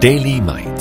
Daily Might.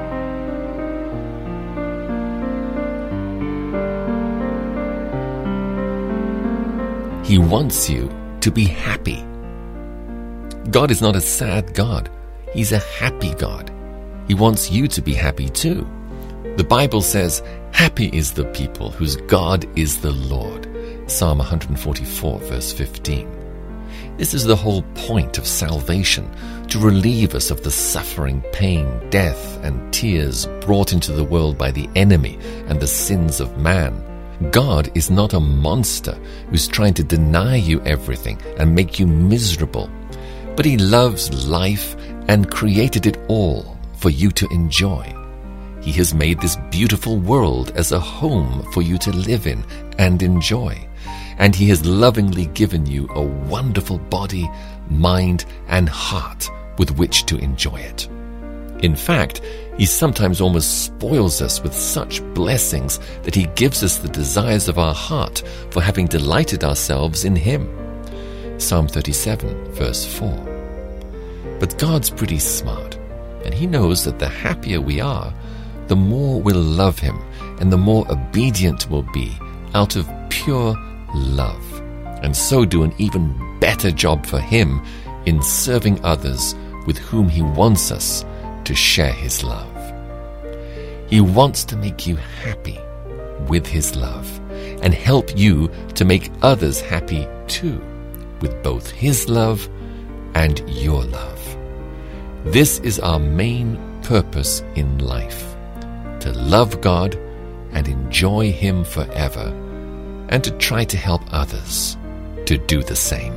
He wants you to be happy. God is not a sad God. He's a happy God. He wants you to be happy too. The Bible says, "Happy is the people whose God is the Lord." Psalm 144, verse 15. This is the whole point of salvation, to relieve us of the suffering, pain, death, and tears brought into the world by the enemy and the sins of man. God is not a monster who's trying to deny you everything and make you miserable, but He loves life and created it all for you to enjoy. He has made this beautiful world as a home for you to live in and enjoy. And He has lovingly given you a wonderful body, mind, and heart with which to enjoy it. In fact, He sometimes almost spoils us with such blessings that He gives us the desires of our heart for having delighted ourselves in Him. Psalm 37, verse 4. But God's pretty smart, and He knows that the happier we are, the more we'll love Him and the more obedient we'll be out of pure love, and so do an even better job for Him in serving others with whom He wants us to share His love. He wants to make you happy with His love and help you to make others happy too with both His love and your love. This is our main purpose in life, to love God and enjoy Him forever, and to try to help others to do the same.